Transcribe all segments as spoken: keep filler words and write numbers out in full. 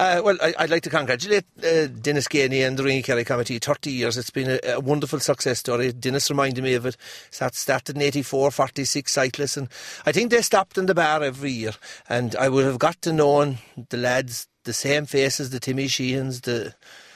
Uh, well, I, I'd like to congratulate uh, Dennis Gainey and the Ringy Kerry Committee. thirty years, it's been a, a wonderful success story. Dennis reminded me of it. That started in eighty-four, forty-six cyclists, and I think they stopped in the bar every year. And I would have got to know the lads, the same faces, the Timmy Sheehans, the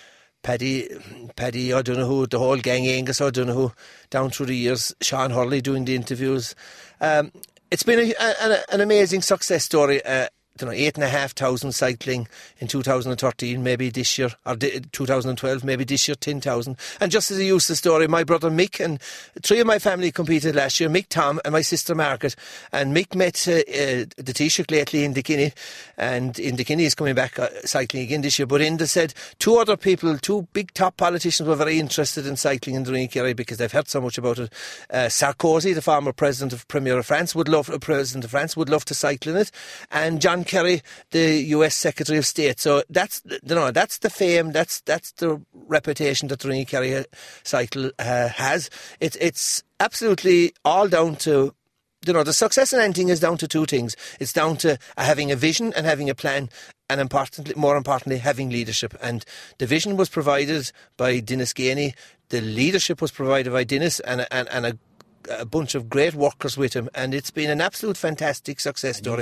Paddy, Paddy O'Donoghue, the whole gang, Angus O'Donoghue, down through the years, Sean Hurley doing the interviews. Um, it's been a, a, an amazing success story. Uh, I don't know, eight and a half thousand cycling in two thousand thirteen, maybe this year, or two thousand twelve, maybe this year, ten thousand. And just as a useless story, my brother Mick and three of my family competed last year, Mick, Tom and my sister Margaret. And Mick met uh, uh, the Taoiseach lately in Kilkenny, and in Kilkenny is coming back uh, cycling again this year. But Enda said two other people, two big top politicians were very interested in cycling in the Ringy Kerry because they've heard so much about it. Uh, Sarkozy, the former president of Premier of France, would love, uh, president of France, would love to cycle in it. And John Kerry, the U S Secretary of State. So that's, you know, that's the fame, that's that's the reputation that the Ringy Kerry cycle uh, has. It's it's absolutely all down to, you know, the success in anything is down to two things. It's down to having a vision and having a plan, and importantly, more importantly, having leadership. And the vision was provided by Dennis Gainey. The leadership was provided by Dennis and and, and a a bunch of great workers with him, and it's been an absolute fantastic success story.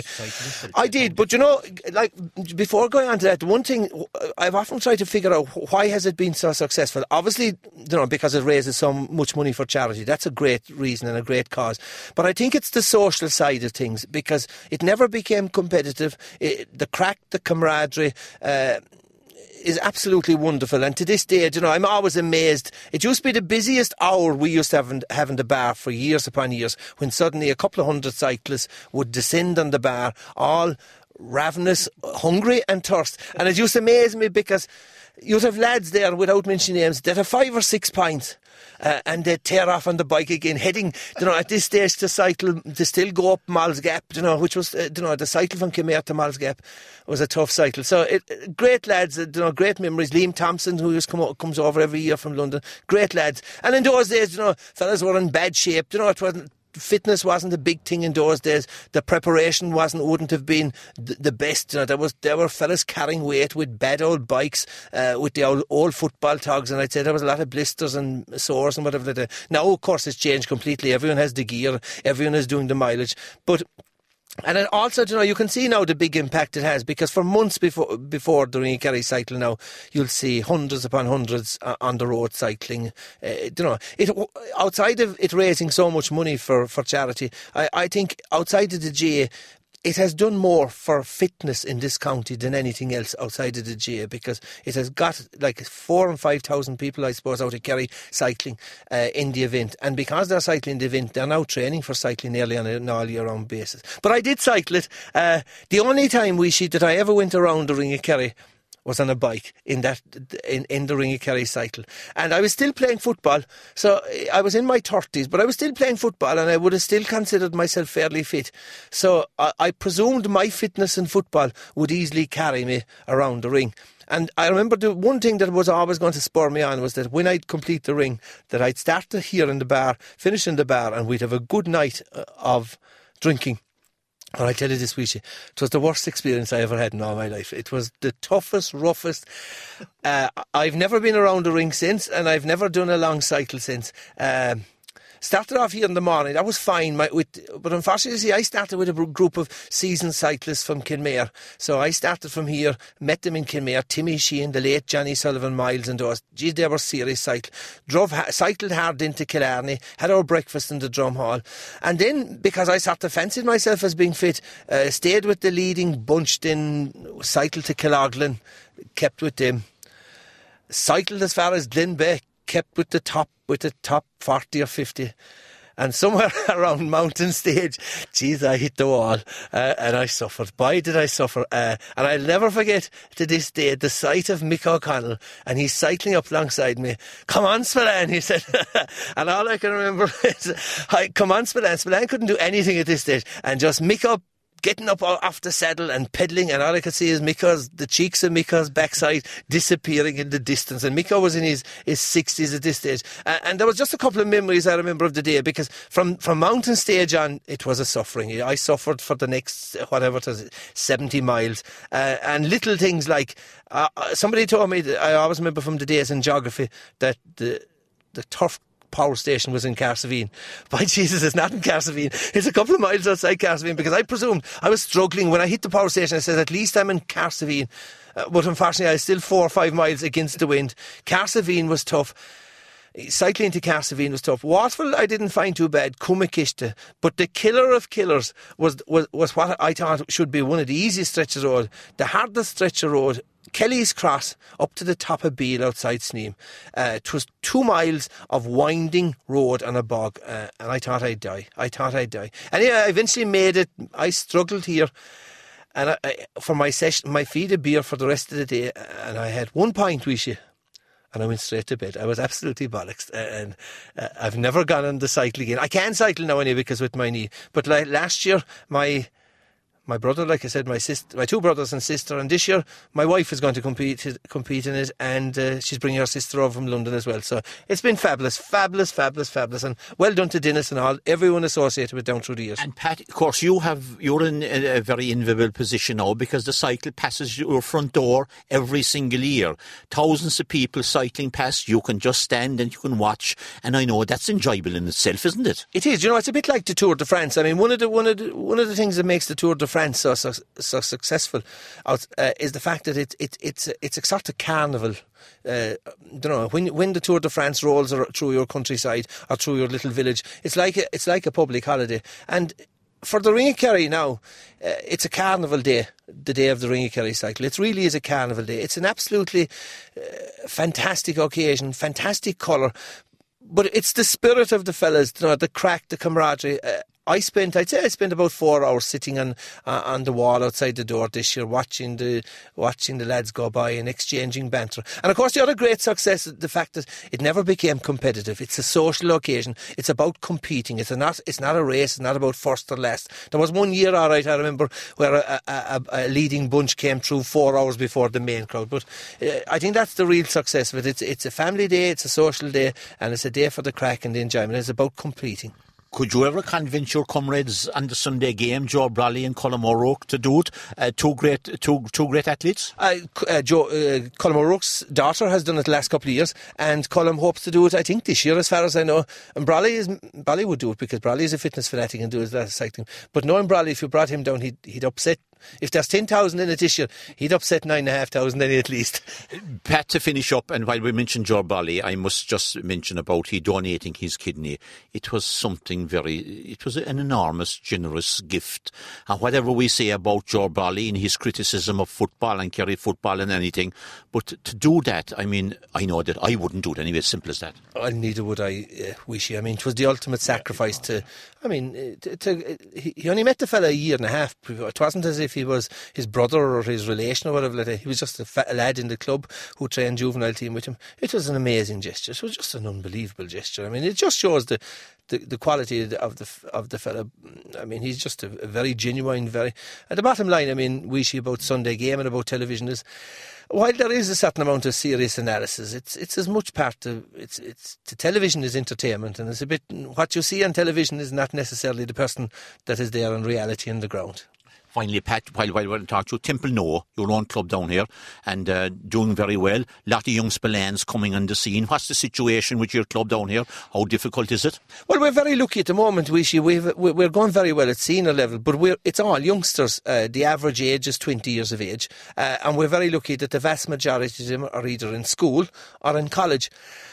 I did, but you know, like, before going on to that, one thing I've often tried to figure out, why has it been so successful? Obviously, you know, because it raises so much money for charity. That's a great reason and a great cause. But I think it's the social side of things, because it never became competitive. It, the crack, the camaraderie, uh, is absolutely wonderful, and to this day, you know, I'm always amazed. It used to be the busiest hour we used to have in, have in the bar for years upon years, when suddenly a couple of hundred cyclists would descend on the bar, all ravenous, hungry and thirst. And it used to amaze me, because you'd have lads there, without mentioning names, that have five or six pints, uh, and they'd tear off on the bike again, heading, you know, at this stage to cycle, to still go up Mal's Gap, you know, which was, uh, you know, the cycle from Kenmare to Mal's Gap was a tough cycle. So, it, great lads, uh, you know, great memories. Liam Thompson, who used to come, comes over every year from London, great lads. And in those days, you know, fellas were in bad shape, you know, it wasn't, fitness wasn't a big thing in those days. The preparation wasn't wouldn't have been th- the best. You know, there was there were fellas carrying weight with bad old bikes, uh, with the old, old football togs, and I'd say there was a lot of blisters and sores and whatever. Like that. Now, of course, it's changed completely. Everyone has the gear. Everyone is doing the mileage, but. And then also, you know, you can see now the big impact it has, because for months before before the Ringy Kerry cycle now, you'll see hundreds upon hundreds uh, on the road cycling. Uh, you know, it outside of it raising so much money for, for charity, I, I think outside of the G A, it has done more for fitness in this county than anything else outside of the G A, because it has got like four and five thousand people, I suppose, out of Kerry cycling uh, in the event. And because they're cycling the event, they're now training for cycling nearly on an all year round basis. But I did cycle it. Uh, the only time we see that I ever went around the Ringy Kerry was on a bike in that in, in the Ringy Kerry cycle. And I was still playing football, so I was in my thirties, but I was still playing football, and I would have still considered myself fairly fit. So I, I presumed my fitness in football would easily carry me around the ring. And I remember the one thing that was always going to spur me on was that when I'd complete the ring, that I'd start here in the bar, finish in the bar, and we'd have a good night of drinking. And I tell you this, Wishy, it was the worst experience I ever had in all my life. It was the toughest, roughest. Uh, I've never been around the ring since, and I've never done a long cycle since. Um, started off here in the morning, that was fine. My, with, but unfortunately, see, I started with a group of seasoned cyclists from Kenmare. So I started from here, met them in Kenmare, Timmy Sheehan, the late Johnny Sullivan, Miles and those. Geez, they were serious cycle. Drove, cycled hard into Killarney, had our breakfast in the Drum Hall. And then, because I sort of fancied myself as being fit, uh, stayed with the leading bunch, then cycled to Killoglan, kept with them. Cycled as far as Glenbeigh, kept with the top, with the top forty or fifty. And somewhere around Mountain Stage, geez, I hit the wall, uh, and I suffered. Boy, did I suffer. Uh, and I'll never forget to this day the sight of Mick O'Connell, and he's cycling up alongside me. Come on, Spillane, he said. And all I can remember is, come on, Spillane. Spillane couldn't do anything at this stage. And just Mick up, getting up off the saddle and pedalling, and all I could see is Miko's, the cheeks of Miko's backside disappearing in the distance. And Miko was in his, his sixties at this stage. Uh, and there was just a couple of memories I remember of the day, because from, from mountain stage on, it was a suffering. I suffered for the next, whatever it was, seventy miles. Uh, and little things like, uh, somebody told me, that I always remember from the days in geography, that the, the turf power station was in Carsavine. By Jesus, it's not in Carsavine. It's a couple of miles outside Carsavine, because I presumed I was struggling when I hit the power station. I said, at least I'm in Carsavine. Uh, but unfortunately, I was still four or five miles against the wind. Carsavine was tough. Cycling to Carsavine was tough. Waterville I didn't find too bad, Cummaquishta, but the killer of killers was, was was what I thought should be one of the easiest stretches of road. The hardest stretch of road, Kelly's Cross, up to the top of Beale outside Sneem. Uh, it was two miles of winding road on a bog, uh, and I thought I'd die. I thought I'd die. Anyway, I eventually made it. I struggled here. And I, I, for my session, my feed of beer for the rest of the day, and I had one pint, Wishy. And I went straight to bed. I was absolutely bollocks. And uh, I've never gone on the cycle again. I can cycle now anyway because with my knee. But like last year, my my brother, like I said, my sister, my two brothers and sister, and this year my wife is going to compete compete in it, and uh, she's bringing her sister over from London as well. So it's been fabulous, fabulous, fabulous, fabulous, and well done to Dennis and all, everyone associated with Down Through the Years. And Pat, of course, you have you're in a, a very enviable position now, because the cycle passes your front door every single year. Thousands of people cycling past. You can just stand and you can watch, and I know that's enjoyable in itself, isn't it? It is. You know, it's a bit like the Tour de France. I mean, one of the one of the one of the things that makes the Tour de France so so, so successful uh, is the fact that it, it it's it's a sort of carnival. Uh, don't know, when when the Tour de France rolls through your countryside or through your little village, it's like a, it's like a public holiday. And for the Ringakerry now, uh, it's a carnival day, the day of the Ringakerry cycle. It really is a carnival day. It's an absolutely uh, fantastic occasion, fantastic colour. But it's the spirit of the fellas, you know, the crack, the camaraderie. Uh, I spent, I'd say I spent about four hours sitting on uh, on the wall outside the door this year, watching the watching the lads go by and exchanging banter. And of course, the other great success is the fact that it never became competitive. It's a social occasion. It's about competing. It's a not. It's not a race. It's not about first or last. There was one year, all right, I remember, where a, a, a leading bunch came through four hours before the main crowd. But uh, I think that's the real success of it. It's it's a family day. It's a social day, and it's a day for the crack and the enjoyment. It's about competing. Could you ever convince your comrades on the Sunday game, Joe Brawley and Colm O'Rourke, to do it? Uh, two great, two two great athletes. Uh, uh, Joe, uh, Colm O'Rourke's daughter has done it the last couple of years, and Colm hopes to do it, I think, this year, as far as I know. And Brawley is Brawley would do it because Brawley is a fitness fanatic and do his last cycling. But knowing Brawley, if you brought him down, he'd he'd upset. If there's ten thousand in it this year, he'd upset nine and a half thousand in it at least. Pat, to finish up, and while we mentioned Joe Brawley, I must just mention about he donating his kidney. It was something very, it was an enormous, generous gift. And whatever we say about Joe Brawley in his criticism of football and Kerry football and anything, but to do that, I mean, I know that I wouldn't do it anyway, as simple as that. Well, neither would I, uh, Wishy. I mean, it was the ultimate sacrifice to, I mean, to, to, he only met the fella a year and a half. It wasn't as if he was his brother or his relation or whatever like that. He was just a, fat, a lad in the club who trained juvenile team with him. It was an amazing gesture. It was just an unbelievable gesture. I mean, it just shows the the, the quality of the of the fella. I mean, he's just a, a very genuine, very... At the bottom line, I mean, Wishy, about Sunday game and about television is, while there is a certain amount of serious analysis, it's it's as much part of it's it's the television is entertainment, and it's a bit what you see on television is not necessarily the person that is there in reality on the ground. Finally, Pat, while, while we're talking to you, Temple Noah, your own club down here, and uh, doing very well. A lot of young Spillans coming on the scene. What's the situation with your club down here? How difficult is it? Well, we're very lucky at the moment, Wishy. We've, we're going very well at senior level, but we're, it's all youngsters. Uh, the average age is twenty years of age, uh, and we're very lucky that the vast majority of them are either in school or in college.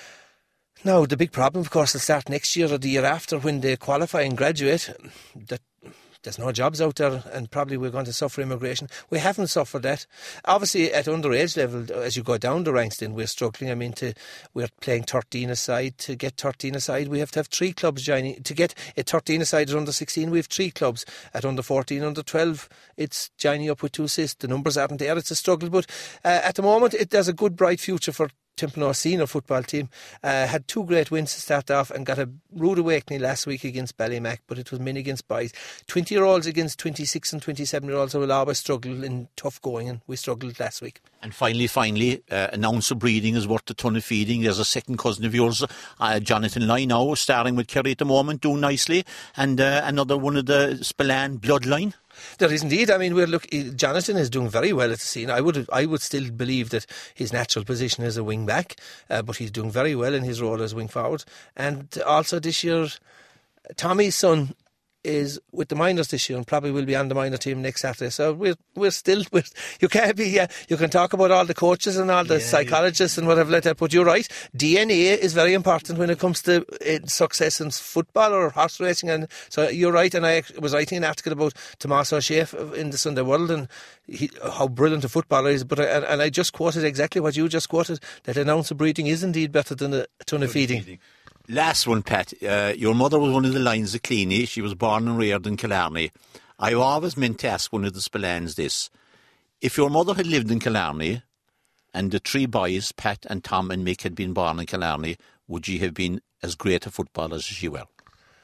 Now, the big problem, of course, will start next year or the year after when they qualify and graduate. That There's no jobs out there, and probably we're going to suffer immigration. We haven't suffered that. Obviously, at underage level, as you go down the ranks, then we're struggling. I mean, to we're playing thirteen aside. To get thirteen aside, we have to have three clubs joining. To get a thirteen aside at under sixteen, we have three clubs. At under fourteen, under twelve, it's joining up with two assists. The numbers aren't there. It's a struggle, but uh, at the moment, it, there's a good, bright future for Temple senior football team, uh, had two great wins to start off and got a rude awakening last week against Ballymac, but it was men against boys. twenty-year-olds against twenty-six and twenty-seven-year-olds will always struggle in tough going, and we struggled last week. And finally, finally, uh, an ounce of breeding is worth a ton of feeding. There's a second cousin of yours, uh, Jonathan Lyne, now starring with Kerry at the moment, doing nicely, and uh, another one of the Spillane bloodline. There is indeed. I mean, we're look. Jonathan is doing very well at the scene. I would, I would still believe that his natural position is a wing back, uh, but he's doing very well in his role as wing forward. And also this year, Tommy's son is with the minors this year and probably will be on the minor team next Saturday. So we're we're still we're, you can't be yeah, you can talk about all the coaches and all the yeah, psychologists yeah. and whatever like that, but you're right. D N A is very important when it comes to uh, success in football or horse racing, and so you're right. And I was writing an article about Tommaso Schaaf in the Sunday World and he, how brilliant a footballer he is. But I, and I just quoted exactly what you just quoted, that an ounce of breeding is indeed better than a ton of feeding. feeding. Last one, Pat. Uh, your mother was one of the Lions of Cleany. She was born and reared in Killarney. I always meant to ask one of the Spillanes this. If your mother had lived in Killarney and the three boys, Pat and Tom and Mick, had been born in Killarney, would you have been as great a footballer as she were?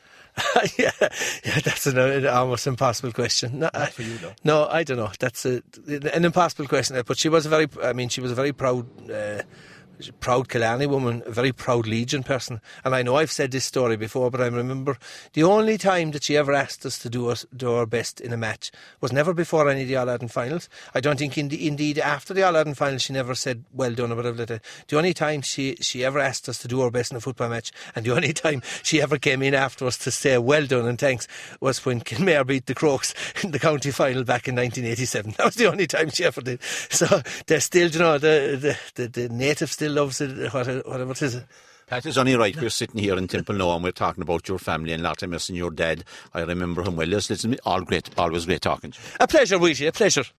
yeah, yeah, that's an, an almost impossible question. No, Not for you, though. No, I don't know. That's a, an impossible question. But she was a very, I mean, she was a very proud... Uh, proud Killarney woman, a very proud Legion person. And I know I've said this story before, but I remember the only time that she ever asked us to do, us, do our best in a match was never before any of the All-Ireland finals. I don't think in the, indeed after the All-Ireland finals she never said well done or whatever. The only time she, she ever asked us to do our best in a football match, and the only time she ever came in after us to say well done and thanks, was when Kilmare beat the Crokes in the county final back in nineteen eighty-seven. That was the only time she ever did. So they're still, you know, the, the, the, the natives still loves it, whatever it is. Pat is only right. We're sitting here in Temple now and we're talking about your family and Latimer and your dad. I remember him well. Listen, all great, always great talking to you. A pleasure, Luigi, a pleasure.